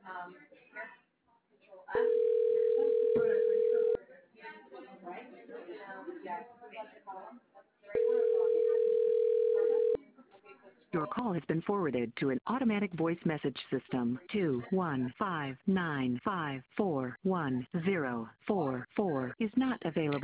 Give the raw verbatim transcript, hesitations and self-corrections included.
Your call has been forwarded to an automatic voice message system. two one five nine five four one zero four four is not available.